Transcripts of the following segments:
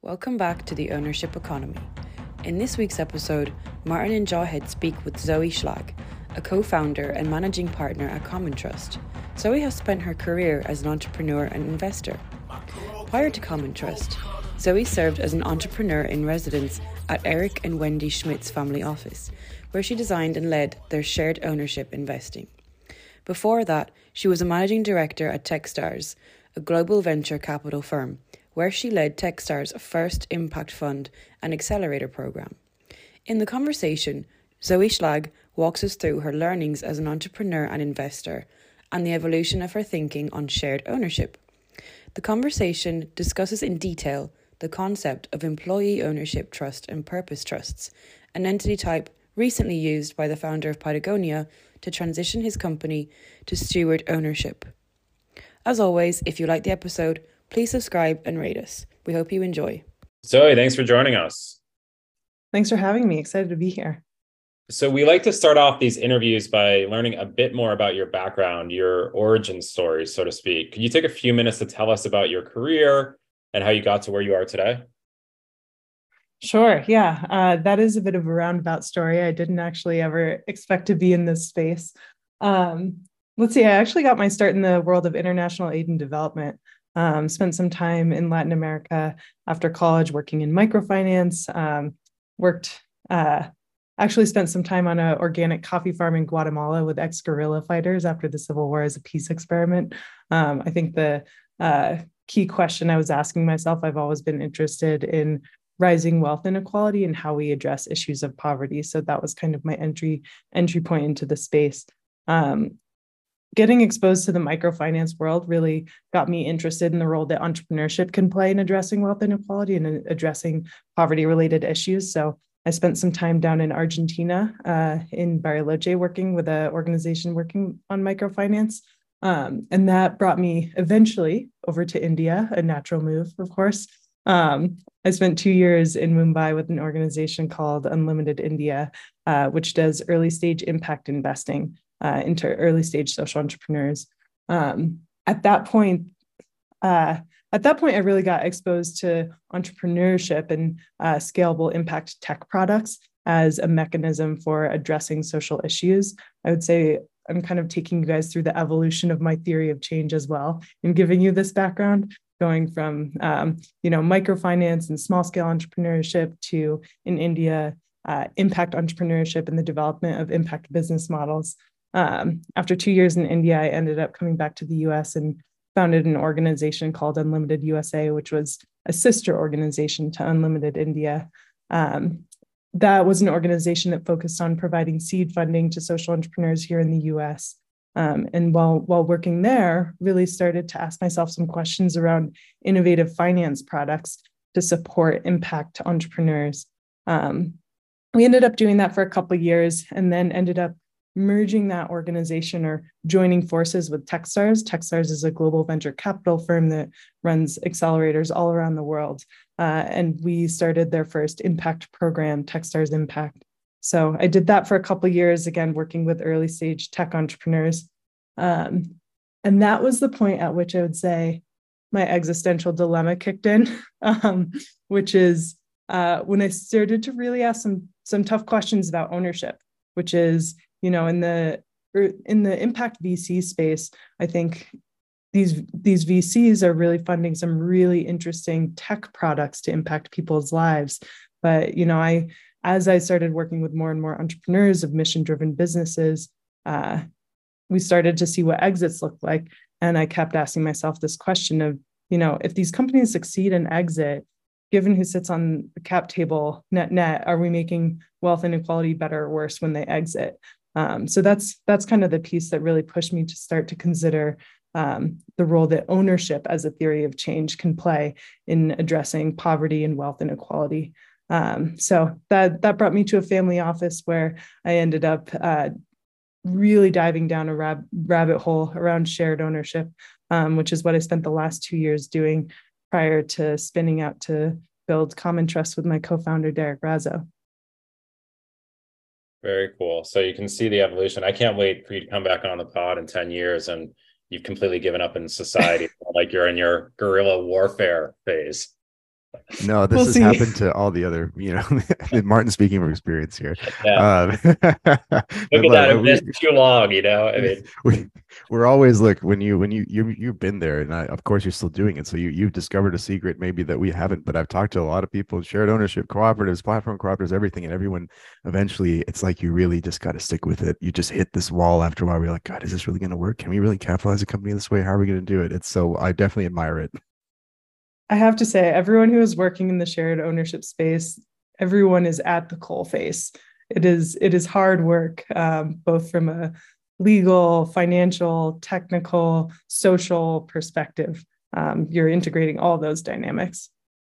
Welcome back to the Ownership Economy. In this week's episode, Martin and Jawhead speak with Zoe Schlag, a co-founder and managing partner at Common Trust. Zoe has spent her career as an entrepreneur and investor. Prior to Common Trust, Zoe served as an entrepreneur in residence at Eric and Wendy Schmidt's family office, where she designed and led their shared ownership investing. Before that, she was a managing director at Techstars, a global venture capital firm, where she led Techstars' first impact fund and accelerator program. In the conversation, Zoe Schlag walks us through her learnings as an entrepreneur and investor and the evolution of her thinking on shared ownership. The conversation discusses in detail the concept of employee ownership trust and purpose trusts, an entity type recently used by the founder of Patagonia to transition his company to steward ownership. As always, if you like the episode, please subscribe and rate us. We hope you enjoy. Zoe, thanks for joining us. Thanks for having me. Excited to be here. So we like to start off these interviews by learning a bit more about your background, your origin story, so to speak. Could you take a few minutes to tell us about your career and how you got to where you are today? Sure. Yeah, that is a bit of a roundabout story. I didn't actually ever expect to be in this space. Let's see, I actually got my start in the world of international aid and development. Spent some time in Latin America after college working in microfinance, actually spent some time on an organic coffee farm in Guatemala with ex-guerrilla fighters after the Civil War as a peace experiment. I think the key question I was asking myself, I've always been interested in rising wealth inequality and how we address issues of poverty. So that was kind of my entry point into the space. Getting exposed to the microfinance world really got me interested in the role that entrepreneurship can play in addressing wealth inequality and in addressing poverty-related issues. So I spent some time down in Argentina, in Bariloche, working with an organization working on microfinance. And that brought me eventually over to India, a natural move, of course. I spent 2 years in Mumbai with an organization called Unlimited India, which does early stage impact investing into early stage social entrepreneurs. At that point, I really got exposed to entrepreneurship and scalable impact tech products as a mechanism for addressing social issues. I would say I'm kind of taking you guys through the evolution of my theory of change as well in giving you this background, going from microfinance and small scale entrepreneurship to in India, impact entrepreneurship and the development of impact business models. After 2 years in India, I ended up coming back to the US and founded an organization called Unlimited USA, which was a sister organization to Unlimited India. That was an organization that focused on providing seed funding to social entrepreneurs here in the US. And while working there, really started to ask myself some questions around innovative finance products to support impact entrepreneurs. We ended up doing that for a couple of years and then ended up merging that organization or joining forces with Techstars. Techstars is a global venture capital firm that runs accelerators all around the world. And we started their first impact program, Techstars Impact. So I did that for a couple of years, again, working with early stage tech entrepreneurs. And that was the point at which I would say my existential dilemma kicked in, which is when I started to really ask some tough questions about ownership, which is, in the impact VC space, I think these VCs are really funding some really interesting tech products to impact people's lives. But, as I started working with more and more entrepreneurs of mission-driven businesses, we started to see what exits look like. And I kept asking myself this question of, if these companies succeed and exit, given who sits on the cap table net, are we making wealth inequality better or worse when they exit? So that's kind of the piece that really pushed me to start to consider the role that ownership as a theory of change can play in addressing poverty and wealth inequality. So that brought me to a family office where I ended up really diving down a rabbit hole around shared ownership, which is what I spent the last 2 years doing prior to spinning out to build Common Trust with my co-founder, Derek Razzo. Very cool. So you can see the evolution. I can't wait for you to come back on the pod in 10 years and you've completely given up in society, like you're in your guerrilla warfare phase. No, this We'll has see. happened to all the other, Martin speaking from experience here. Yeah. But Look at look, that. I've been too long, you know? I mean, we we're always look when you've been there, and of course you're still doing it. So you've discovered a secret maybe that we haven't. But I've talked to a lot of people in shared ownership, cooperatives, platform cooperatives, everything, and everyone. Eventually, it's like you really just got to stick with it. You just hit this wall after a while. We're like, God, is this really going to work? Can we really capitalize a company this way? How are we going to do it? It's so I definitely admire it. I have to say, everyone who is working in the shared ownership space, everyone is at the coal face. It is hard work, both from a legal, financial, technical, social perspective. You're integrating all those dynamics.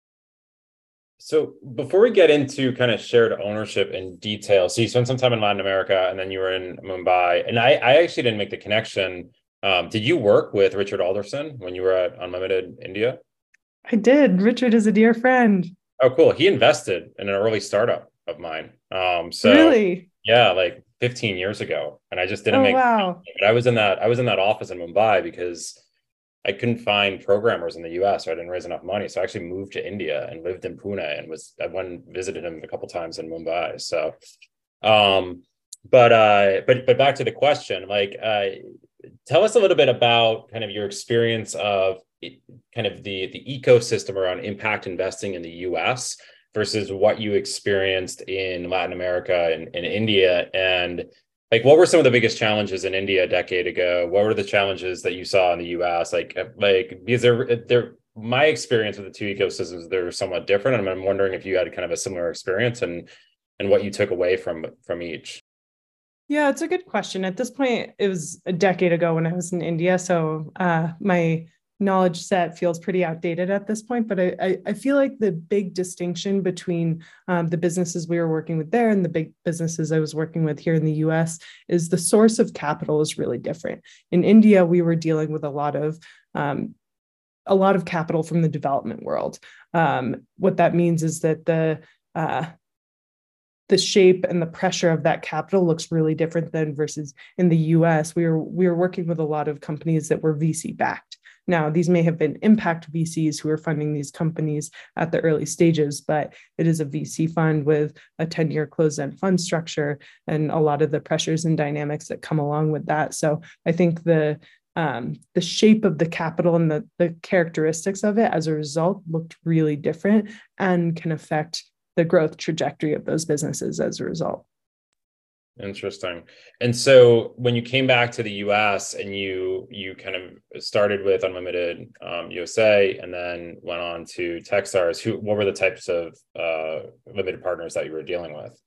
so before we get into kind of shared ownership in detail, so you spent some time in Latin America and then you were in Mumbai, and I actually didn't make the connection. Did you work with Richard Alderson when you were at Unlimited India? I did. Richard is a dear friend. Oh, cool. He invested in an early startup of mine. So Really? yeah, like 15 years ago. And I just didn't Oh, make, wow. but I was in that office in Mumbai because I couldn't find programmers in the US, or I didn't raise enough money. So I actually moved to India and lived in Pune and I went and visited him a couple times in Mumbai. So um but back to the question, like tell us a little bit about kind of your experience of kind of the ecosystem around impact investing in the US versus what you experienced in Latin America and India. And like, what were some of the biggest challenges in India a decade ago? What were the challenges that you saw in the US? Like because my experience with the two ecosystems, they're somewhat different. And I'm wondering if you had kind of a similar experience and what you took away from each. Yeah, it's a good question. At this point, it was a decade ago when I was in India. So my knowledge set feels pretty outdated at this point. But I feel like the big distinction between the businesses we were working with there and the big businesses I was working with here in the US is the source of capital is really different. In India, we were dealing with a lot of capital from the development world. What that means is that the shape and the pressure of that capital looks really different than versus in the US. We were working with a lot of companies that were VC backed. Now, these may have been impact VCs who are funding these companies at the early stages, but it is a VC fund with a 10-year closed-end fund structure and a lot of the pressures and dynamics that come along with that. So I think the shape of the capital and the characteristics of it as a result looked really different and can affect the growth trajectory of those businesses as a result. Interesting. And so when you came back to the US and you kind of started with Unlimited USA and then went on to Techstars, what were the types of limited partners that you were dealing with?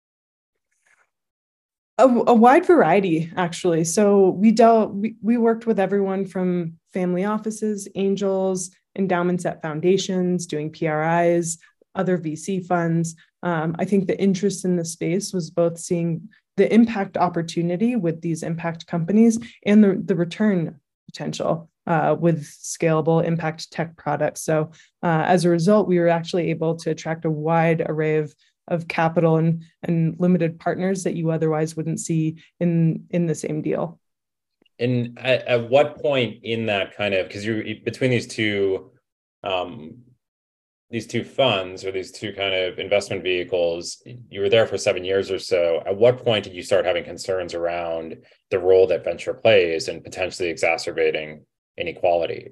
A wide variety, actually. So we worked with everyone from family offices, angels, endowments at foundations, doing PRIs, other VC funds. I think the interest in the space was both seeing the impact opportunity with these impact companies and the return potential with scalable impact tech products. So as a result, we were actually able to attract a wide array of capital and limited partners that you otherwise wouldn't see in the same deal. And at what point in that kind of, because you're between these two funds or these two kind of investment vehicles, you were there for 7 years or so. At what point did you start having concerns around the role that venture plays and potentially exacerbating inequality?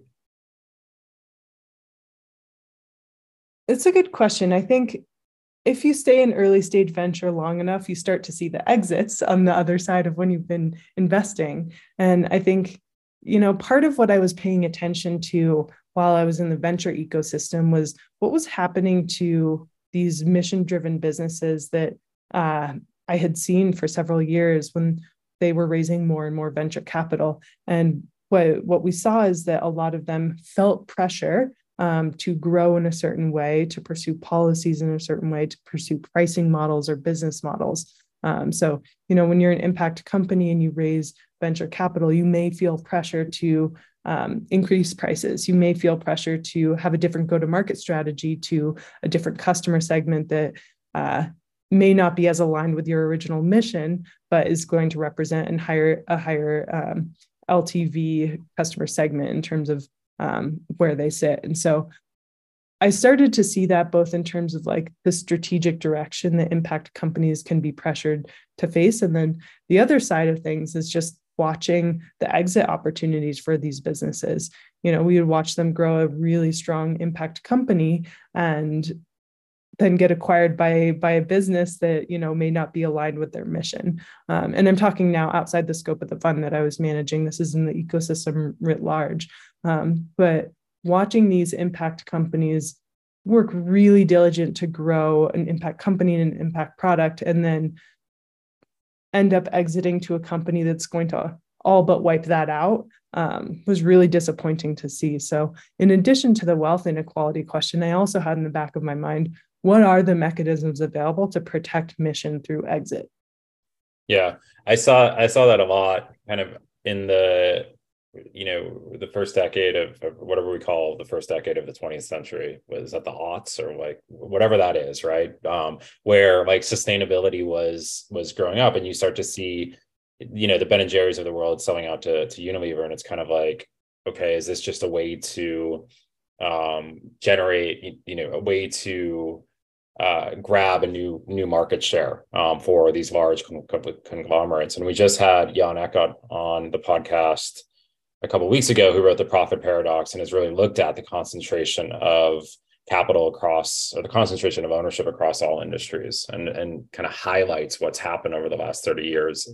It's a good question. I think if you stay in early stage venture long enough, you start to see the exits on the other side of when you've been investing. And I think, part of what I was paying attention to while I was in the venture ecosystem was what was happening to these mission-driven businesses that I had seen for several years when they were raising more and more venture capital. And what we saw is that a lot of them felt pressure to grow in a certain way, to pursue policies in a certain way, to pursue pricing models or business models. So, when you're an impact company and you raise venture capital, you may feel pressure to increase prices. You may feel pressure to have a different go-to-market strategy to a different customer segment that may not be as aligned with your original mission, but is going to represent a higher LTV customer segment in terms of where they sit. And so I started to see that both in terms of like the strategic direction that impact companies can be pressured to face. And then the other side of things is just watching the exit opportunities for these businesses. We would watch them grow a really strong impact company and then get acquired by a business that, may not be aligned with their mission. And I'm talking now outside the scope of the fund that I was managing. This is in the ecosystem writ large. But watching these impact companies work really diligent to grow an impact company and an impact product, and then end up exiting to a company that's going to all but wipe that out, was really disappointing to see. So in addition to the wealth inequality question, I also had in the back of my mind, what are the mechanisms available to protect mission through exit? Yeah, I saw that a lot kind of in the first decade of whatever we call the first decade of the 20th century. Was that the aughts or like whatever that is, right? Where like sustainability was growing up, and you start to see, the Ben and Jerry's of the world selling out to Unilever, and it's kind of like, okay, is this just a way to generate, a way to grab a new market share for these large conglomerates? And we just had Jan Eckert on the podcast a couple of weeks ago, who wrote The Profit Paradox and has really looked at the concentration of capital across, or the concentration of ownership across all industries, and kind of highlights what's happened over the last 30 years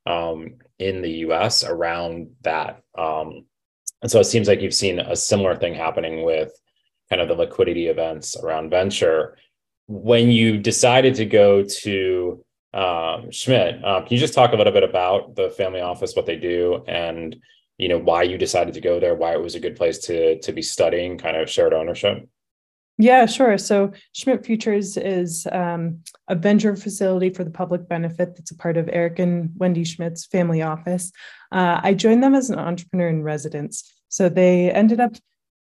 in the US around that. And so it seems like you've seen a similar thing happening with kind of the liquidity events around venture. When you decided to go to Schmidt, can you just talk a little bit about the family office, what they do, and why you decided to go there, why it was a good place to be studying kind of shared ownership? Yeah, sure. So Schmidt Futures is a venture facility for the public benefit that's a part of Eric and Wendy Schmidt's family office. I joined them as an entrepreneur in residence. So they ended up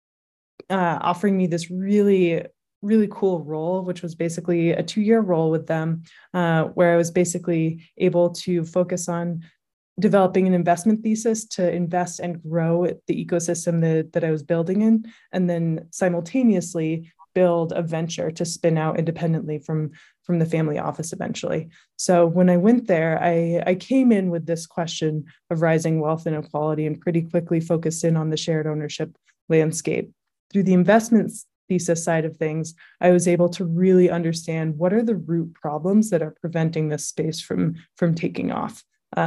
offering me this really cool role, which was basically a 2-year role with them, where I was basically able to focus on developing an investment thesis to invest and grow the ecosystem that I was building in, and then simultaneously build a venture to spin out independently from the family office eventually. So when I went there, I came in with this question of rising wealth inequality and pretty quickly focused in on the shared ownership landscape. Through the investments thesis side of things, I was able to really understand what are the root problems that are preventing this space from taking off.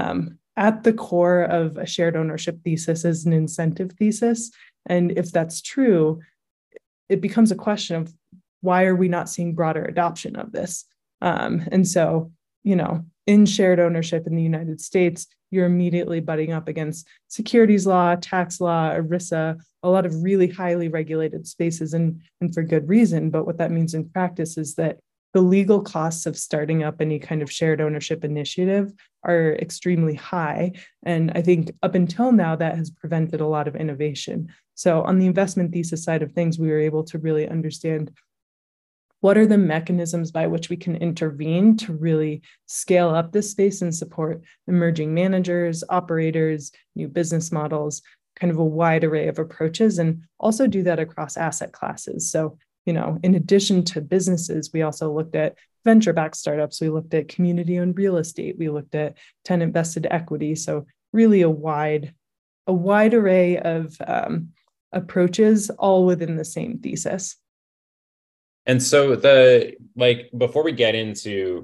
At the core of a shared ownership thesis is an incentive thesis. And if that's true, it becomes a question of why are we not seeing broader adoption of this? And so, in shared ownership in the United States, you're immediately butting up against securities law, tax law, ERISA, a lot of really highly regulated spaces, and for good reason. But what that means in practice is that the legal costs of starting up any kind of shared ownership initiative are extremely high. And I think up until now, that has prevented a lot of innovation. So on the investment thesis side of things, we were able to really understand what are the mechanisms by which we can intervene to really scale up this space and support emerging managers, operators, new business models, kind of a wide array of approaches, and also do that across asset classes. So in addition to businesses, we also looked at venture-backed startups. We looked at community-owned real estate. We looked at tenant-vested equity. So really a wide array of approaches, all within the same thesis. And so before we get into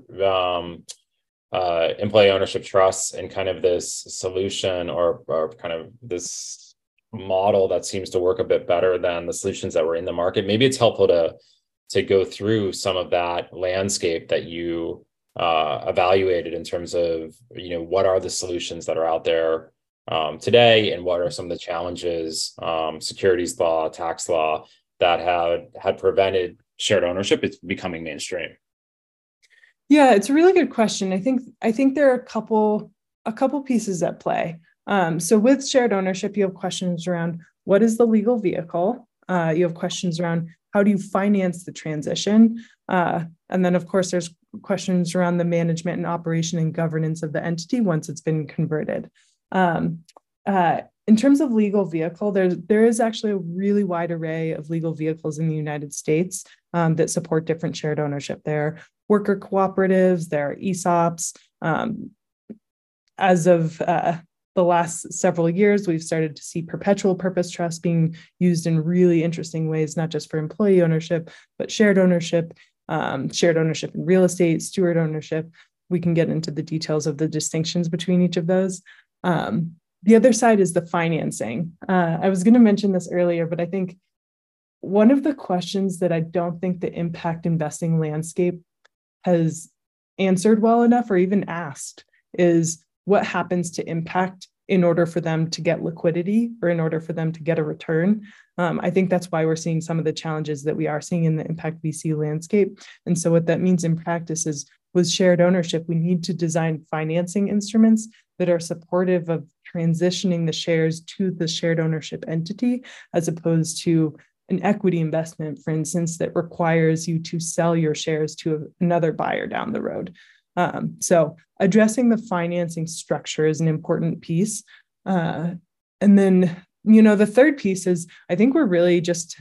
employee ownership trusts and kind of this solution or kind of this model that seems to work a bit better than the solutions that were in the market, maybe it's helpful to go through some of that landscape that you evaluated in terms of what are the solutions that are out there today, and what are some of the challenges, securities law, tax law, that had prevented shared ownership is becoming mainstream. Yeah, it's a really good question. I think there are a couple pieces at play. So with shared ownership, you have questions around what is the legal vehicle? You have questions around how do you finance the transition? And then, of course, there's questions around the management and operation and governance of the entity once it's been converted. in terms of legal vehicle, there is actually a really wide array of legal vehicles in the United States that support different shared ownership. There are worker cooperatives, there are ESOPs. As of the last several years, we've started to see perpetual purpose trusts being used in really interesting ways, not just for employee ownership, but shared ownership in real estate, steward ownership. We can get into the details of the distinctions between each of those. The other side is the financing. I was going to mention this earlier, but I think one of the questions that I don't think the impact investing landscape has answered well enough or even asked is what happens to impact in order for them to get liquidity or in order for them to get a return. I think that's why we're seeing some of the challenges that we are seeing in the impact VC landscape. And so what that means in practice is with shared ownership, we need to design financing instruments that are supportive of transitioning the shares to the shared ownership entity, as opposed to an equity investment, for instance, that requires you to sell your shares to another buyer down the road. So addressing the financing structure is an important piece. And then, the third piece is, I think we're really just,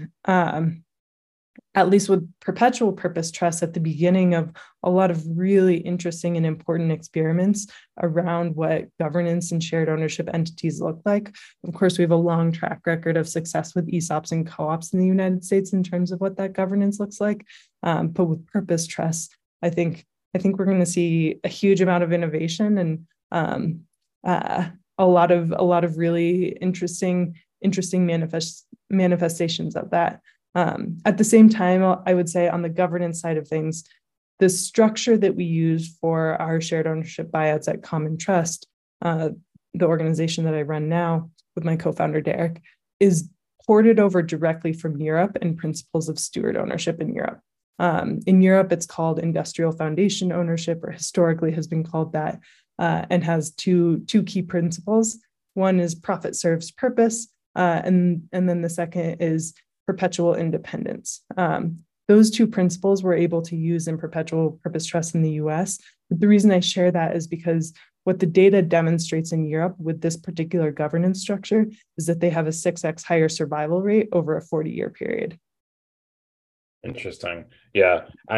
at least with perpetual purpose trusts, at the beginning of a lot of really interesting and important experiments around what governance and shared ownership entities look like. Of course, we have a long track record of success with ESOPs and co-ops in the United States in terms of what that governance looks like. But with purpose trusts, I think we're going to see a huge amount of innovation and a lot of really interesting manifestations of that. At the same time, I would say on the governance side of things, the structure that we use for our shared ownership buyouts at Common Trust, the organization that I run now with my co-founder Derek, is ported over directly from Europe and principles of steward ownership in Europe. In Europe, it's called industrial foundation ownership, or historically has been called that, and has two key principles. One is profit serves purpose, and then the second is perpetual independence. Those two principles we're able to use in perpetual purpose trusts in the US. But the reason I share that is because what the data demonstrates in Europe with this particular governance structure is that they have a 6x higher survival rate over a 40-year period. Interesting. Yeah.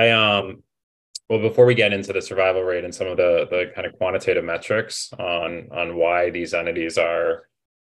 Well, before we get into the survival rate and some of the kind of quantitative metrics on why these entities are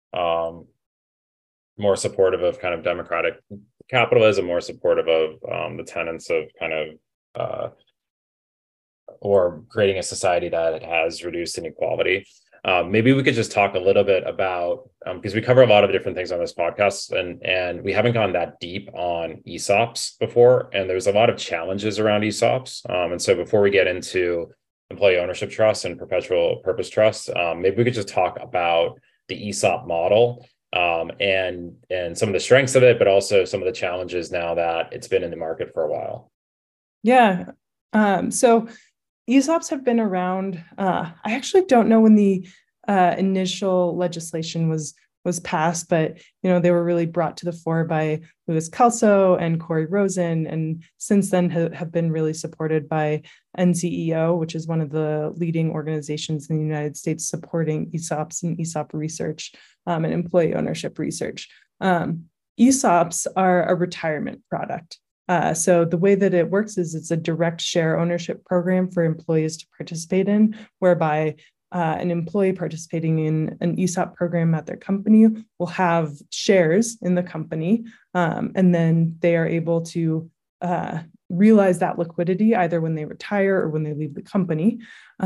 more supportive of kind of democratic capitalism, more supportive of the tenets of kind of or creating a society that has reduced inequality. Maybe we could just talk a little bit about, because we cover a lot of different things on this podcast, and we haven't gone that deep on ESOPs before, and there's a lot of challenges around ESOPs. And so before we get into employee ownership trusts and perpetual purpose trusts, maybe we could just talk about the ESOP model and some of the strengths of it, but also some of the challenges now that it's been in the market for a while. Yeah. So ESOPs have been around. I actually don't know when the initial legislation was passed, but they were really brought to the fore by Louis Kelso and Corey Rosen, and since then have been really supported by NCEO, which is one of the leading organizations in the United States supporting ESOPs and ESOP research and employee ownership research. ESOPs are a retirement product. So the way that it works is it's a direct share ownership program for employees to participate in, whereby an employee participating in an ESOP program at their company will have shares in the company, and then they are able to realize that liquidity either when they retire or when they leave the company.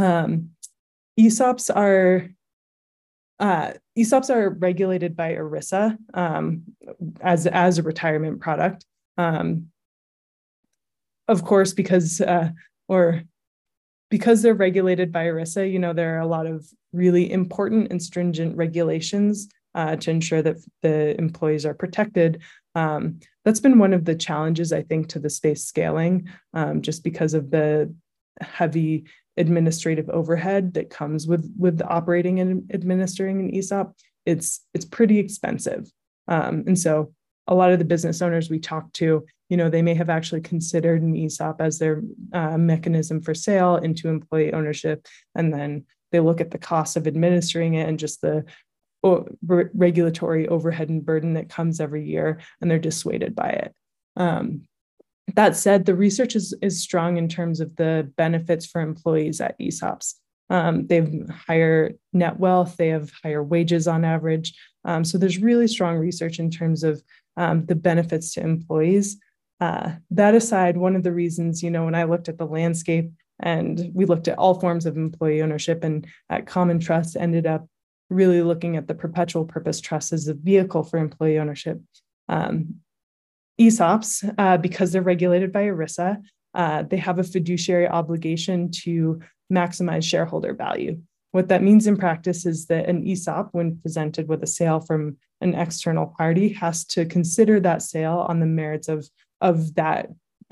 ESOPs are regulated by ERISA as a retirement product. Of course, because they're regulated by ERISA, there are a lot of really important and stringent regulations to ensure that the employees are protected. That's been one of the challenges, I think, to the space scaling, just because of the heavy administrative overhead that comes with operating and administering an ESOP. It's pretty expensive. And so a lot of the business owners we talk to, they may have actually considered an ESOP as their mechanism for sale into employee ownership. And then they look at the cost of administering it and just the regulatory overhead and burden that comes every year, and they're dissuaded by it. That said, the research is strong in terms of the benefits for employees at ESOPs. They have higher net wealth, they have higher wages on average. So there's really strong research in terms of the benefits to employees. That aside, one of the reasons, when I looked at the landscape and we looked at all forms of employee ownership, and at Common Trust ended up really looking at the perpetual purpose trust as a vehicle for employee ownership. ESOPs, because they're regulated by ERISA, they have a fiduciary obligation to maximize shareholder value. What that means in practice is that an ESOP, when presented with a sale from an external party, has to consider that sale on the merits of that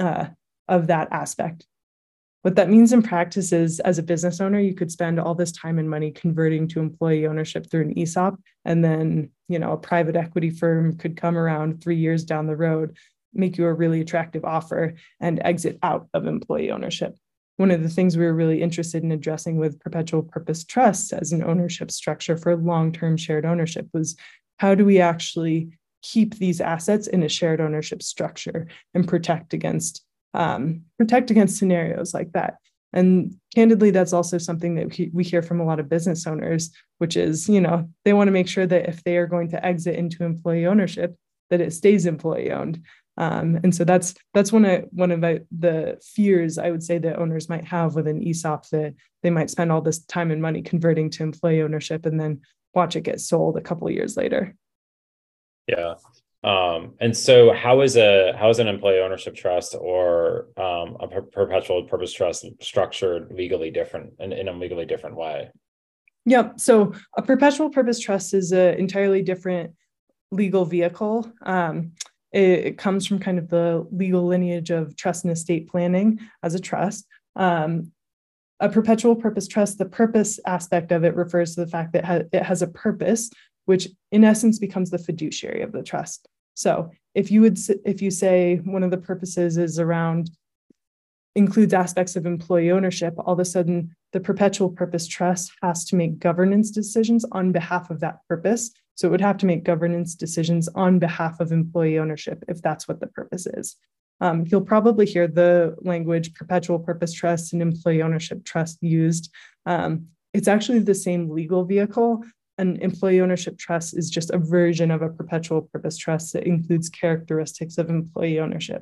aspect. What that means in practice is, as a business owner, you could spend all this time and money converting to employee ownership through an ESOP, and then a private equity firm could come around 3 years down the road, make you a really attractive offer, and exit out of employee ownership. One of the things we were really interested in addressing with perpetual purpose trusts as an ownership structure for long-term shared ownership was, how do we actually keep these assets in a shared ownership structure and protect against scenarios like that? And candidly, that's also something that we hear from a lot of business owners, which is, they want to make sure that if they are going to exit into employee ownership, that it stays employee owned. And so that's one of the fears I would say that owners might have with an ESOP, that they might spend all this time and money converting to employee ownership and then watch it get sold a couple of years later. Yeah. And so how is an employee ownership trust or a perpetual purpose trust structured legally different in a legally different way? Yep. So a perpetual purpose trust is an entirely different legal vehicle. It comes from kind of the legal lineage of trust and estate planning as a trust. A perpetual purpose trust, the purpose aspect of it refers to the fact that it has a purpose, which in essence becomes the fiduciary of the trust. So if you say one of the purposes is includes aspects of employee ownership, all of a sudden the perpetual purpose trust has to make governance decisions on behalf of that purpose. So it would have to make governance decisions on behalf of employee ownership if that's what the purpose is. You'll probably hear the language perpetual purpose trust and employee ownership trust used. It's actually the same legal vehicle. An employee ownership trust is just a version of a perpetual purpose trust that includes characteristics of employee ownership.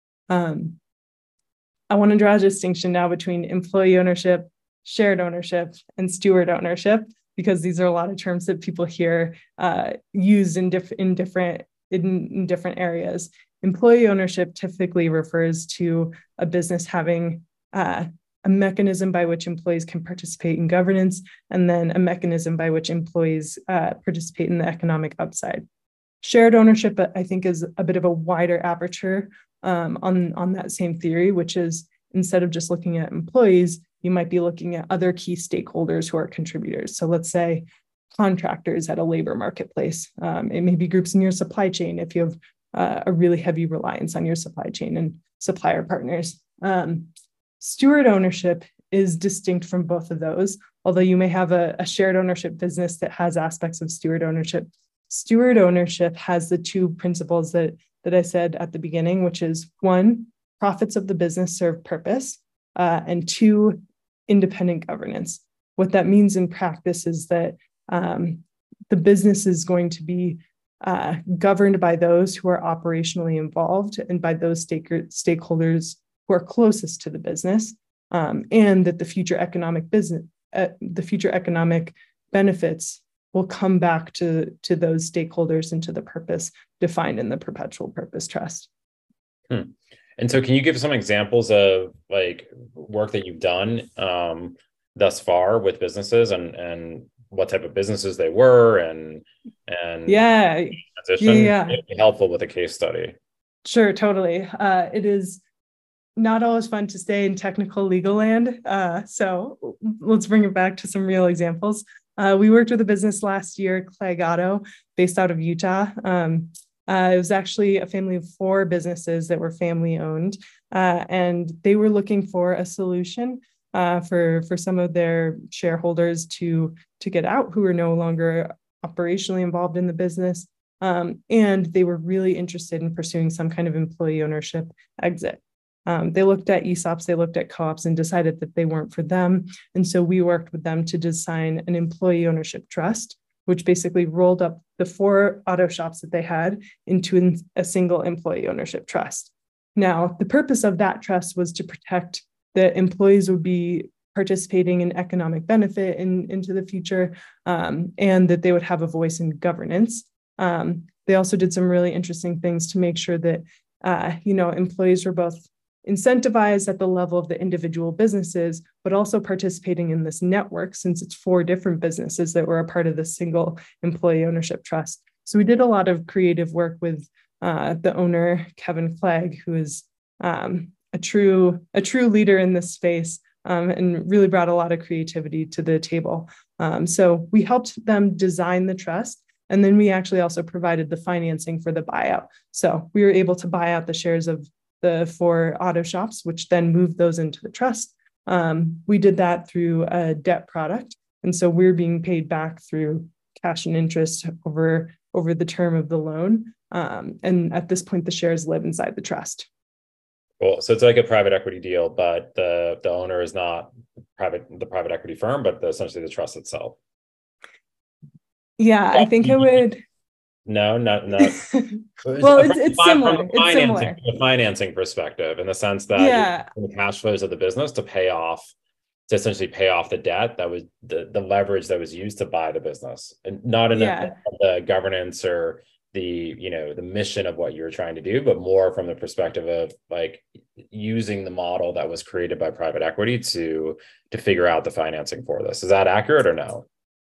I want to draw a distinction now between employee ownership, shared ownership, and steward ownership, because these are a lot of terms that people hear used in different areas. Employee ownership typically refers to a business having a mechanism by which employees can participate in governance, and then a mechanism by which employees participate in the economic upside. Shared ownership, I think, is a bit of a wider aperture on that same theory, which is, instead of just looking at employees, you might be looking at other key stakeholders who are contributors. So let's say contractors at a labor marketplace. It may be groups in your supply chain if you have a really heavy reliance on your supply chain and supplier partners. Steward ownership is distinct from both of those, although you may have a shared ownership business that has aspects of steward ownership. Steward ownership has the two principles that I said at the beginning, which is, one, profits of the business serve purpose, and two, independent governance. What that means in practice is that the business is going to be governed by those who are operationally involved and by those stakeholders who are closest to the business, and that the future economic benefits will come back to those stakeholders and to the purpose defined in the perpetual purpose trust. And so can you give some examples of work that you've done thus far with businesses, and what type of businesses they were, and transition? It'd be helpful with a case study. Sure, totally. It is not always fun to stay in technical legal land. So let's bring it back to some real examples. We worked with a business last year, Clegg Auto, based out of Utah. It was actually a family of 4 businesses that were family owned, and they were looking for a solution for some of their shareholders to get out, who were no longer operationally involved in the business. And they were really interested in pursuing some kind of employee ownership exit. They looked at ESOPs, they looked at co-ops and decided that they weren't for them. And so we worked with them to design an employee ownership trust, which basically rolled up the 4 auto shops that they had into a single employee ownership trust. Now, the purpose of that trust was to protect the employees would be participating in economic benefit into the future, and that they would have a voice in governance. They also did some really interesting things to make sure that employees were both incentivized at the level of the individual businesses, but also participating in this network, since it's 4 different businesses that were a part of the single employee ownership trust. So we did a lot of creative work with the owner, Kevin Clegg, who is a true leader in this space, and really brought a lot of creativity to the table. So we helped them design the trust. And then we actually also provided the financing for the buyout. So we were able to buy out the shares of the 4 auto shops, which then moved those into the trust. We did that through a debt product. And so we're being paid back through cash and interest over the term of the loan. And at this point, the shares live inside the trust. Cool. So it's like a private equity deal, but the owner is not the private equity firm, but essentially the trust itself. Yeah, I think it would. No, not. Well, it's similar. It's similar. From a financing perspective, in the sense that the cash flows of the business to essentially pay off the debt that was the leverage that was used to buy the business, and not in the governance or the mission of what you're trying to do, but more from the perspective of like using the model that was created by private equity to figure out the financing for this. Is that accurate or no?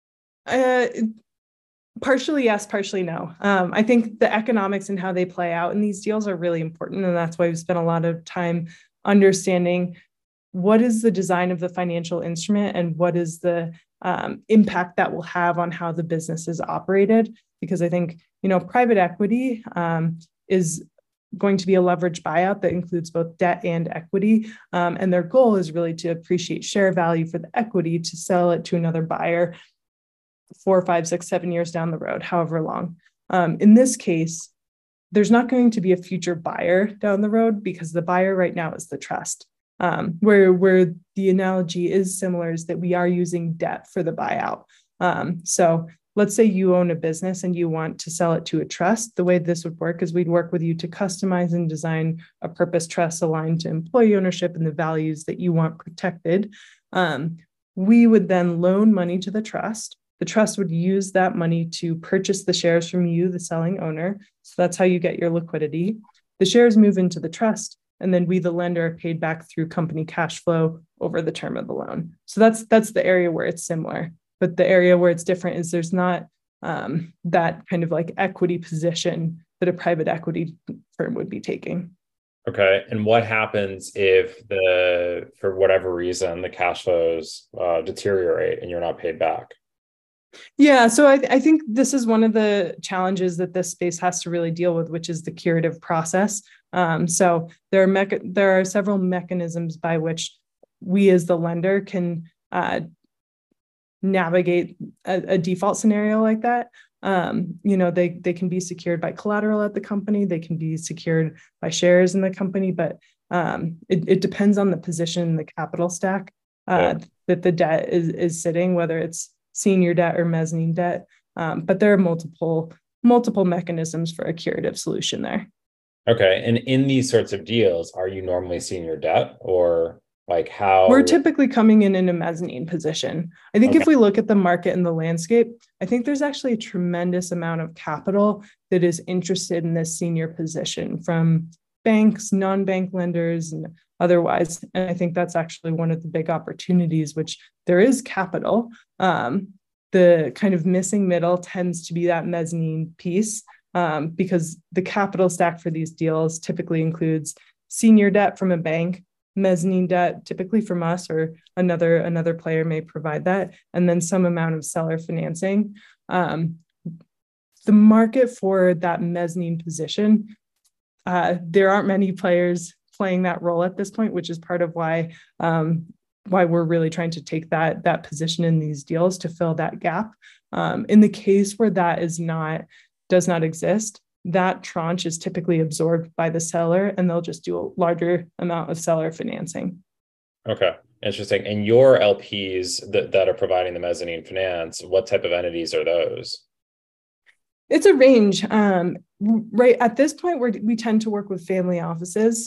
Partially yes, partially no. I think the economics and how they play out in these deals are really important. And that's why we've spent a lot of time understanding what is the design of the financial instrument and what is the impact that will have on how the business is operated. Because I think, private equity is going to be a leveraged buyout that includes both debt and equity. And their goal is really to appreciate share value for the equity to sell it to another buyer 4, 5, 6, 7 years down the road, however long. In this case, there's not going to be a future buyer down the road because the buyer right now is the trust. Where the analogy is similar is that we are using debt for the buyout. So let's say you own a business and you want to sell it to a trust. The way this would work is we'd work with you to customize and design a purpose trust aligned to employee ownership and the values that you want protected. We would then loan money to the trust. The trust would use that money to purchase the shares from you, the selling owner. So that's how you get your liquidity. The shares move into the trust, and then we, the lender, are paid back through company cash flow over the term of the loan. So that's the area where it's similar. But the area where it's different is there's not that kind of like equity position that a private equity firm would be taking. Okay. And what happens if for whatever reason, the cash flows deteriorate and you're not paid back? Yeah, so I think this is one of the challenges that this space has to really deal with, which is the curative process. So there are several mechanisms by which we as the lender can navigate a default scenario like that. They can be secured by collateral at the company. They can be secured by shares in the company, but it depends on the position in the capital stack that the debt is sitting, whether it's senior debt or mezzanine debt. But there are multiple mechanisms for a curative solution there. Okay. And in these sorts of deals, are you normally senior debt, or like how? We're typically coming in a mezzanine position. I think if we look at the market and the landscape, I think there's actually a tremendous amount of capital that is interested in this senior position from banks, non-bank lenders, and otherwise. And I think that's actually one of the big opportunities, which there is capital. The kind of missing middle tends to be that mezzanine piece, because the capital stack for these deals typically includes senior debt from a bank, mezzanine debt, typically from us or another player may provide that, and then some amount of seller financing. The market for that mezzanine position, there aren't many players playing that role at this point, which is part of why why we're really trying to take that position in these deals to fill that gap. In the case where that does not exist, that tranche is typically absorbed by the seller, and they'll just do a larger amount of seller financing. Okay, interesting. And your LPs that are providing the mezzanine finance, what type of entities are those? It's a range. Right at this point, we tend to work with family offices.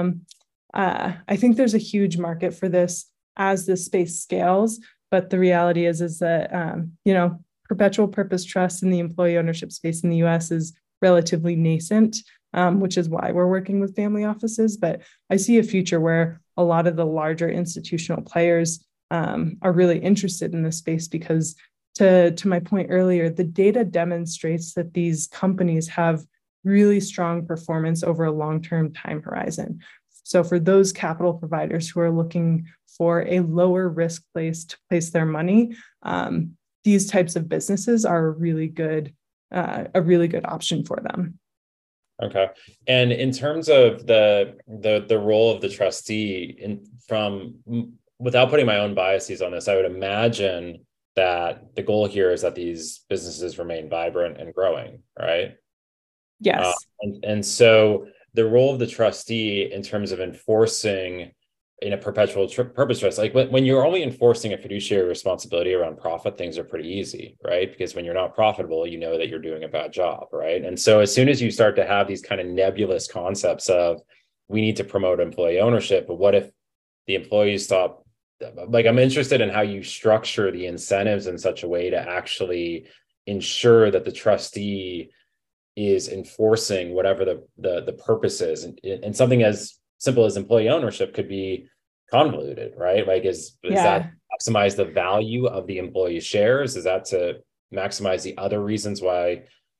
I think there's a huge market for this as the space scales, but the reality is that perpetual purpose trust in the employee ownership space in the U.S. is relatively nascent, which is why we're working with family offices. But I see a future where a lot of the larger institutional players are really interested in this space because, to my point earlier, the data demonstrates that these companies have really strong performance over a long-term time horizon. So for those capital providers who are looking for a lower risk place to place their money, these types of businesses are a really good option for them. Okay. And in terms of the role of the trustee, without putting my own biases on this, I would imagine that the goal here is that these businesses remain vibrant and growing, right? Yes. And so the role of the trustee in terms of enforcing in a perpetual purpose trust, like when you're only enforcing a fiduciary responsibility around profit, things are pretty easy, right? Because when you're not profitable, you know that you're doing a bad job, right? And so as soon as you start to have these kind of nebulous concepts of we need to promote employee ownership, but what if the employees stop? Like, I'm interested in how you structure the incentives in such a way to actually ensure that the trustee is enforcing whatever the purpose is, and something as simple as employee ownership could be convoluted, right? Like, is that maximize the value of the employee shares? Is that to maximize the other reasons why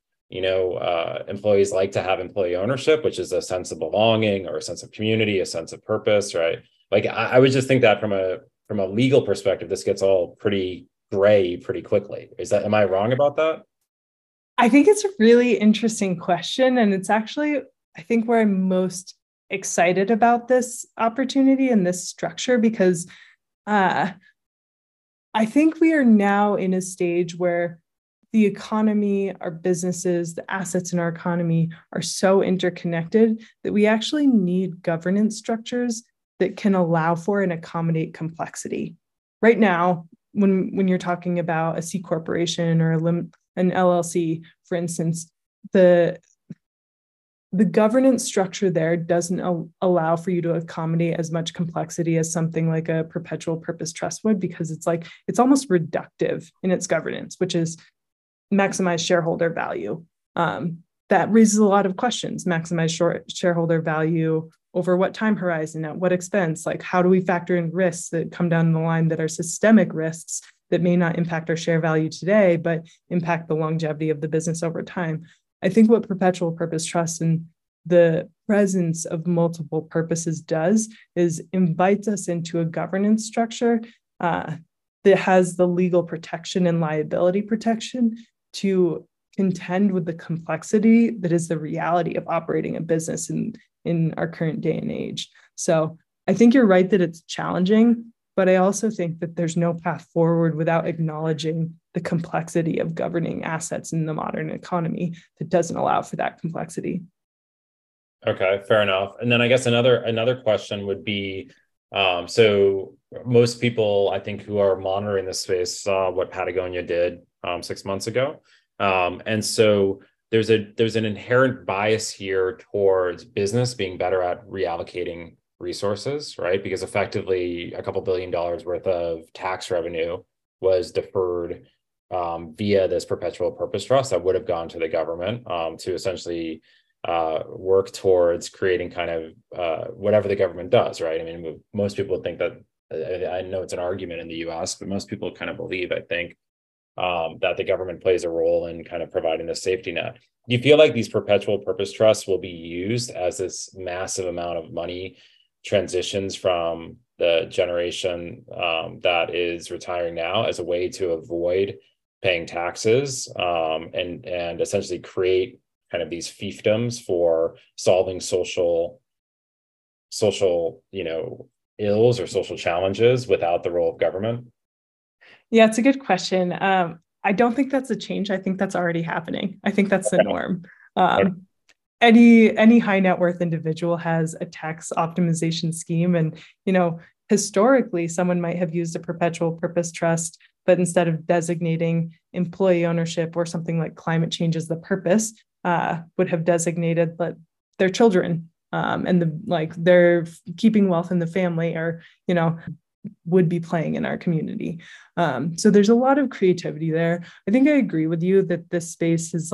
employees like to have employee ownership, which is a sense of belonging or a sense of community, a sense of purpose, right? Like, I would just think that from a legal perspective, this gets all pretty gray pretty quickly. Am I wrong about that? I think it's a really interesting question. And it's actually, I think, where I'm most excited about this opportunity and this structure, because I think we are now in a stage where the economy, our businesses, the assets in our economy are so interconnected that we actually need governance structures that can allow for and accommodate complexity. Right now, when you're talking about a C corporation or an LLC, for instance, the governance structure there doesn't allow for you to accommodate as much complexity as something like a perpetual purpose trust would, because it's almost reductive in its governance, which is maximize shareholder value. That raises a lot of questions. Maximize shareholder value over what time horizon, at what expense? Like, how do we factor in risks that come down the line that are systemic risks that may not impact our share value today, but impact the longevity of the business over time? I think what perpetual purpose trust and the presence of multiple purposes does is invites us into a governance structure that has the legal protection and liability protection to contend with the complexity that is the reality of operating a business in our current day and age. So I think you're right that it's challenging, but I also think that there's no path forward without acknowledging the complexity of governing assets in the modern economy that doesn't allow for that complexity. Okay, fair enough. And then I guess another question would be, so most people, I think, who are monitoring this space saw what Patagonia did 6 months ago. And so there's an inherent bias here towards business being better at reallocating resources, right? Because effectively a couple $2 billion worth of tax revenue was deferred via this perpetual purpose trust that would have gone to the government to essentially work towards creating kind of whatever the government does, right? I mean, most people think that, I know it's an argument in the US, but most people kind of believe, I think, that the government plays a role in kind of providing the safety net. Do you feel like these perpetual purpose trusts will be used as this massive amount of money transitions from the generation that is retiring now as a way to avoid paying taxes and essentially create kind of these fiefdoms for solving social, ills or social challenges without the role of government? Yeah, it's a good question. I don't think that's a change. I think that's already happening. I think that's the norm. Any high net worth individual has a tax optimization scheme, and historically, someone might have used a perpetual purpose trust, but instead of designating employee ownership or something like climate change as the purpose, would have designated their children, and they're keeping wealth in the family, or would be playing in our community. So there's a lot of creativity there. I think I agree with you that this space is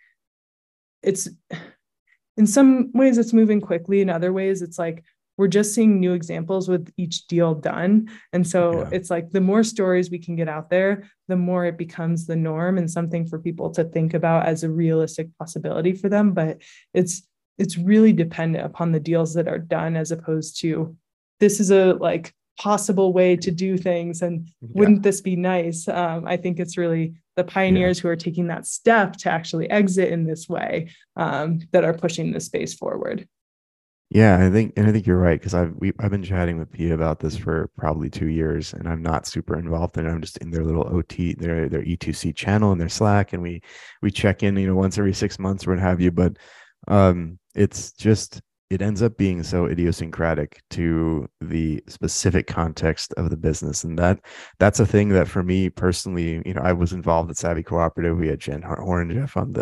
it's in some ways it's moving quickly. In other ways, it's we're just seeing new examples with each deal done. And so it's the more stories we can get out there, the more it becomes the norm and something for people to think about as a realistic possibility for them. But it's really dependent upon the deals that are done, as opposed to this is a possible way to do things, and wouldn't this be nice? I think it's really the pioneers who are taking that step to actually exit in this way that are pushing the space forward. Yeah, I think you're right, because I've been chatting with Pia about this for probably 2 years, and I'm not super involved in it. I'm just in their little OT, their E2C channel in their Slack, and we check in, once every 6 months or what have you. But it's just, it ends up being so idiosyncratic to the specific context of the business. And that's a thing that for me personally, I was involved at Savvy Cooperative. We had Jen Horonjeff on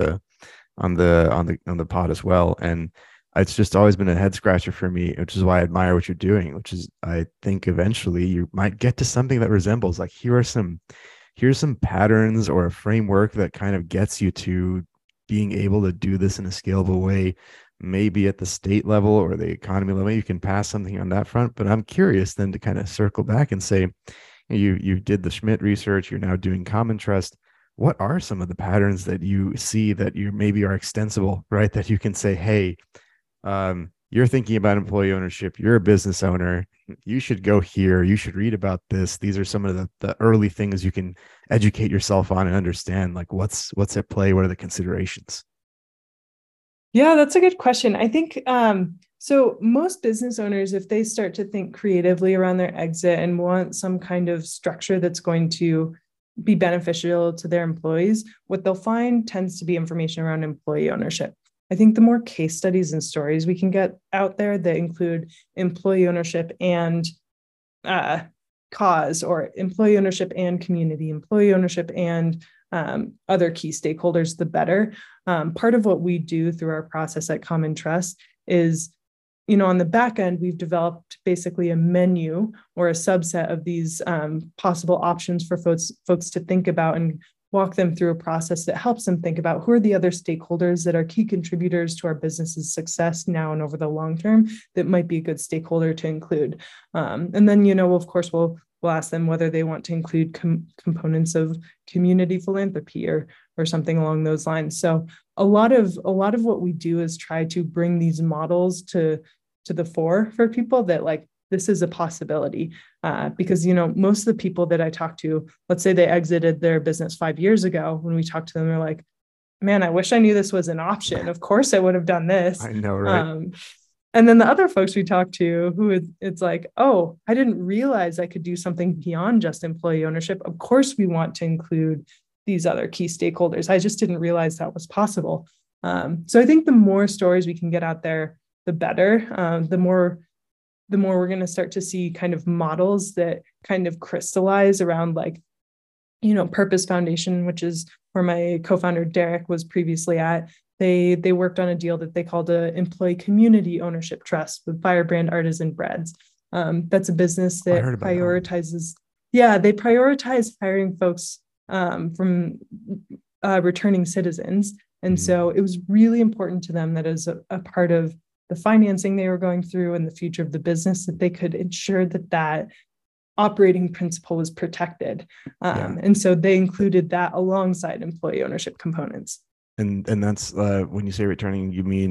the pod as well. And it's just always been a head scratcher for me, which is why I admire what you're doing, which is I think eventually you might get to something that resembles here's some patterns or a framework that kind of gets you to being able to do this in a scalable way. Maybe at the state level or the economy level, you can pass something on that front. But I'm curious then to kind of circle back and say, you did the Schmidt research, you're now doing Common Trust. What are some of the patterns that you see that you maybe are extensible, right? That you can say, hey, you're thinking about employee ownership, you're a business owner, you should go here, you should read about this. These are some of the early things you can educate yourself on and understand, what's at play, what are the considerations? Yeah, that's a good question. I think so most business owners, if they start to think creatively around their exit and want some kind of structure that's going to be beneficial to their employees, what they'll find tends to be information around employee ownership. I think the more case studies and stories we can get out there that include employee ownership and cause, or employee ownership and community, employee ownership and other key stakeholders, the better. Part of what we do through our process at Common Trust is, on the back end, we've developed basically a menu or a subset of these possible options for folks to think about, and walk them through a process that helps them think about who are the other stakeholders that are key contributors to our business's success now and over the long term that might be a good stakeholder to include. And then, of course, we'll ask them whether they want to include components of community philanthropy or something along those lines. So a lot of what we do is try to bring these models to the fore for people that this is a possibility, because, most of the people that I talk to, let's say they exited their business 5 years ago, when we talk to them, they're like, man, I wish I knew this was an option. Of course I would have done this. I know, right? And then the other folks we talk to who it's oh, I didn't realize I could do something beyond just employee ownership. Of course, we want to include these other key stakeholders. I just didn't realize that was possible. So I think the more stories we can get out there, the better. The more we're going to start to see kind of models that kind of crystallize around Purpose Foundation, which is where my co-founder Derek was previously at. They worked on a deal that they called an employee community ownership trust with Firebrand Artisan Breads. That's a business that prioritizes. Yeah, they prioritize hiring folks from returning citizens. And so it was really important to them that as a part of the financing they were going through and the future of the business, that they could ensure that operating principle was protected. And so they included that alongside employee ownership components. And that's when you say returning, you mean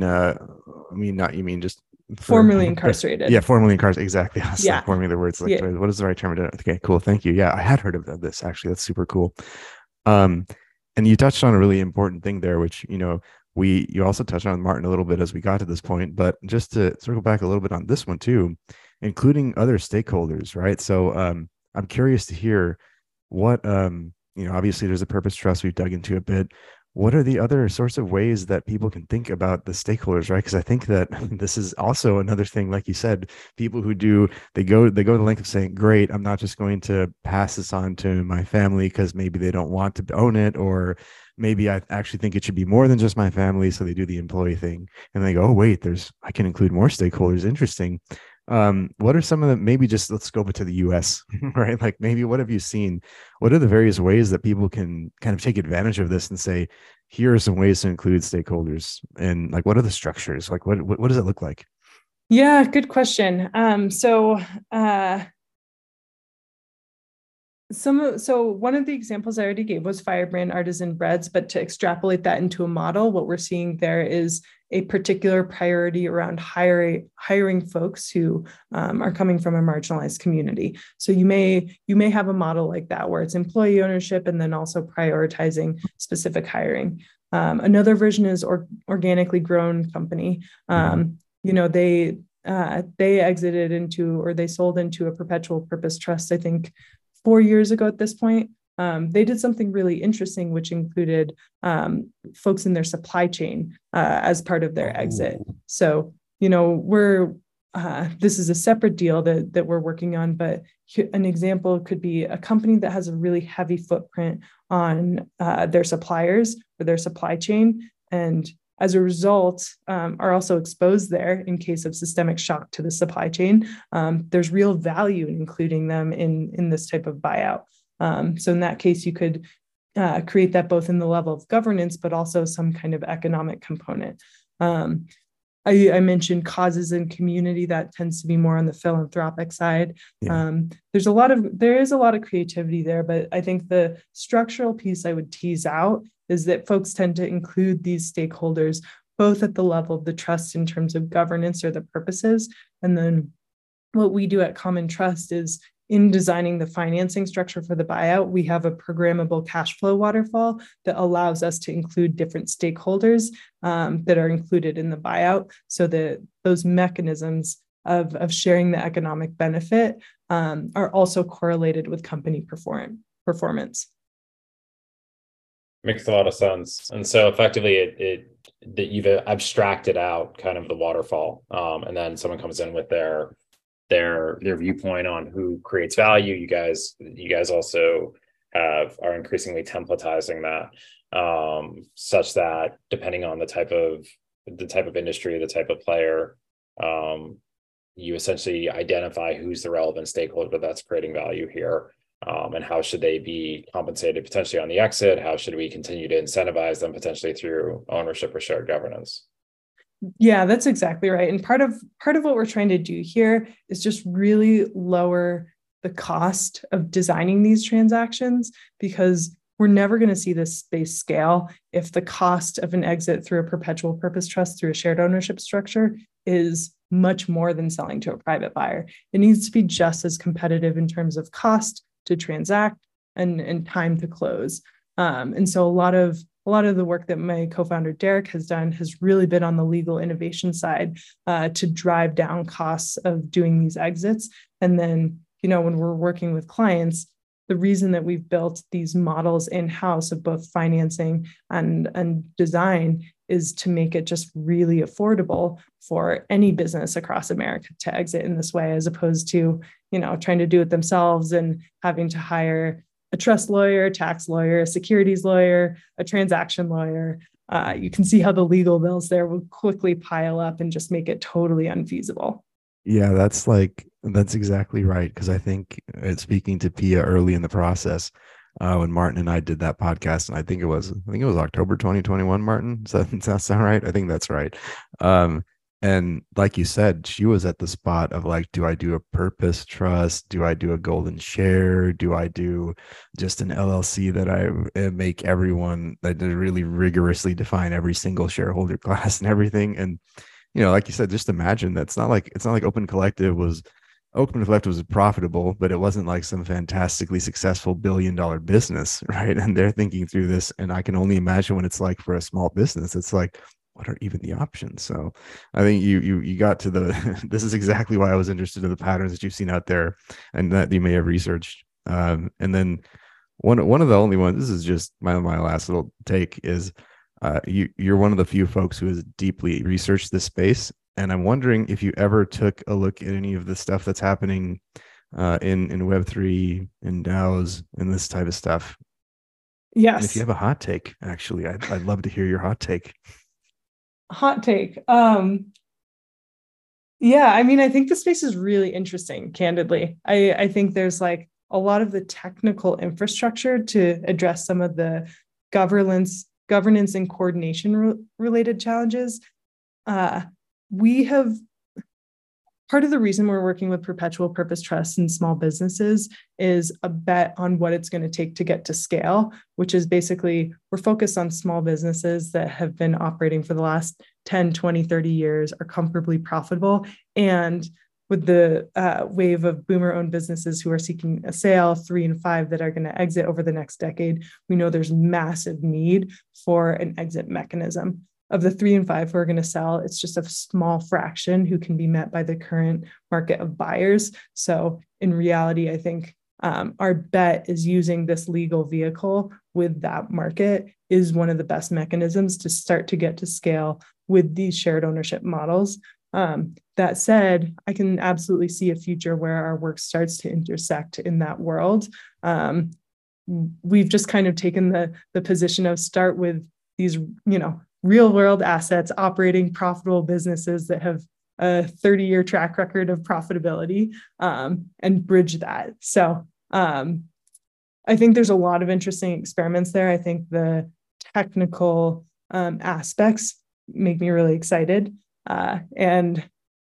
just formerly incarcerated. Yeah, formerly incarcerated. Exactly. I was forming the words. What is the right term? Okay, cool. Thank you. Yeah, I had heard of this actually. That's super cool. And you touched on a really important thing there, which you also touched on Martin a little bit as we got to this point. But just to circle back a little bit on this one too, including other stakeholders, right? So I'm curious to hear what obviously there's a purpose trust we've dug into a bit. What are the other sorts of ways that people can think about the stakeholders, right? Because I think that this is also another thing, like you said, people who go to the length of saying, great, I'm not just going to pass this on to my family because maybe they don't want to own it, or maybe I actually think it should be more than just my family. So they do the employee thing and they go, oh, wait, I can include more stakeholders. Interesting. What are some of the, maybe just let's go over to the US, right? Like maybe what have you seen? What are the various ways that people can kind of take advantage of this and say, here are some ways to include stakeholders, and like, what are the structures? Like, what does it look like? Yeah, good question. So one of the examples I already gave was Firebrand Artisan Breads, but to extrapolate that into a model, what we're seeing there is a particular priority around hiring folks who are coming from a marginalized community. So you may have a model like that where it's employee ownership and then also prioritizing specific hiring. Another version is organically grown company. They exited into, or they sold into, a perpetual purpose trust, I think 4 years ago at this point. They did something really interesting, which included folks in their supply chain as part of their exit. So, this is a separate deal that we're working on, but an example could be a company that has a really heavy footprint on their suppliers or their supply chain, and as a result, are also exposed there in case of systemic shock to the supply chain. There's real value in including them in this type of buyout. So in that case, you could create that both in the level of governance, but also some kind of economic component. I mentioned causes and community. That tends to be more on the philanthropic side. Yeah. There is a lot of creativity there, but I think the structural piece I would tease out is that folks tend to include these stakeholders both at the level of the trust in terms of governance or the purposes. And then what we do at Common Trust is, in designing the financing structure for the buyout, we have a programmable cash flow waterfall that allows us to include different stakeholders that are included in the buyout, so that those mechanisms of sharing the economic benefit are also correlated with company performance. Makes a lot of sense. And so effectively that you've abstracted out kind of the waterfall, and then someone comes in with their viewpoint on who creates value. You guys also are increasingly templatizing that, such that depending on the type of industry, the type of player, you essentially identify who's the relevant stakeholder that's creating value here. And how should they be compensated potentially on the exit? How should we continue to incentivize them potentially through ownership or shared governance? Yeah, that's exactly right. And part of what we're trying to do here is just really lower the cost of designing these transactions, because we're never going to see this space scale if the cost of an exit through a perpetual purpose trust through a shared ownership structure is much more than selling to a private buyer. It needs to be just as competitive in terms of cost to transact and time to close. And so a lot of the work that my co-founder Derek has done has really been on the legal innovation side to drive down costs of doing these exits. And then, when we're working with clients, the reason that we've built these models in-house of both financing and design is to make it just really affordable for any business across America to exit in this way, as opposed to, trying to do it themselves and having to hire a trust lawyer, tax lawyer, a securities lawyer, a transaction lawyer. You can see how the legal bills there will quickly pile up and just make it totally unfeasible. Yeah, that's exactly right. Because I think speaking to Pia early in the process, when Martin and I did that podcast, and I think it was October 2021, Martin. Does that sound right? I think that's right. And like you said, she was at the spot of like, do I do a purpose trust? Do I do a golden share? Do I do just an LLC that I make everyone, that really rigorously define every single shareholder class and everything? And, like you said, just imagine it's not like Open Collective was profitable, but it wasn't like some fantastically successful $1 billion business, right? And they're thinking through this, and I can only imagine what it's like for a small business. It's like, what are even the options? So I think you got to the this is exactly why I was interested in the patterns that you've seen out there and that you may have researched. And then one of the only ones, this is just my last little take, is you're one of the few folks who has deeply researched this space. And I'm wondering if you ever took a look at any of the stuff that's happening in Web3, in DAOs, and this type of stuff. Yes. And if you have a hot take, actually, I'd love to hear your hot take. Hot take. Yeah, I mean, I think the space is really interesting, candidly. I think there's like a lot of the technical infrastructure to address some of the governance and coordination related challenges. We have part of the reason we're working with perpetual purpose trusts and small businesses is a bet on what it's going to take to get to scale, which is basically we're focused on small businesses that have been operating for the last 10, 20, 30 years, are comfortably profitable. And with the wave of boomer-owned businesses who are seeking a sale, 3 and 5 that are going to exit over the next decade, we know there's massive need for an exit mechanism. Of the 3 and 5 who are going to sell, it's just a small fraction who can be met by the current market of buyers. So in reality, I think our bet is using this legal vehicle with that market is one of the best mechanisms to start to get to scale with these shared ownership models. That said, I can absolutely see a future where our work starts to intersect in that world. We've just kind of taken the position of start with these, real world assets, operating profitable businesses that have a 30-year track record of profitability, and bridge that. So I think there's a lot of interesting experiments there. I think the technical aspects make me really excited. And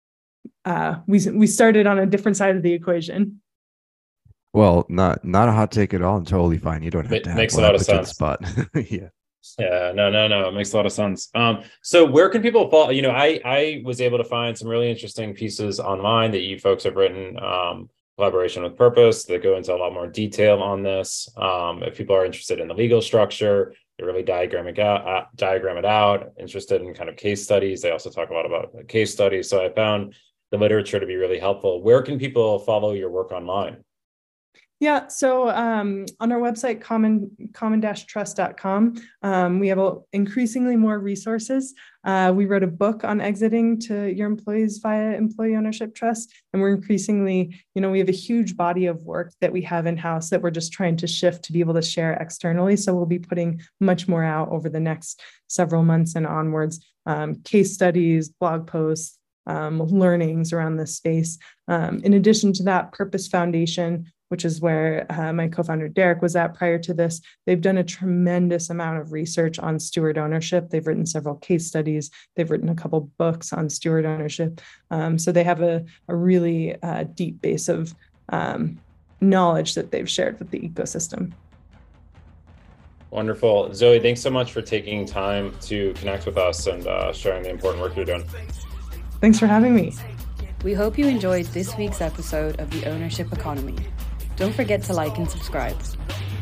we started on a different side of the equation. Well, not a hot take at all, and totally fine. You don't have to have makes a lot of sense. Spot. Yeah. Yeah, no, it makes a lot of sense. So where can people follow? I was able to find some really interesting pieces online that you folks have written, collaboration with purpose, that go into a lot more detail on this. If people are interested in the legal structure, they really diagram it out, interested in kind of case studies. They also talk a lot about case studies. So I found the literature to be really helpful. Where can people follow your work online? Yeah, so on our website, common-trust.com, we have increasingly more resources. We wrote a book on exiting to your employees via employee ownership trust, and we're increasingly, we have a huge body of work that we have in-house that we're just trying to shift to be able to share externally. So we'll be putting much more out over the next several months and onwards, case studies, blog posts, learnings around this space. In addition to that, Purpose Foundation, which is where my co-founder Derek was at prior to this, they've done a tremendous amount of research on steward ownership. They've written several case studies. They've written a couple books on steward ownership. So they have a really deep base of knowledge that they've shared with the ecosystem. Wonderful. Zoe, thanks so much for taking time to connect with us and sharing the important work you're doing. Thanks for having me. We hope you enjoyed this week's episode of The Ownership Economy. Don't forget to like and subscribe.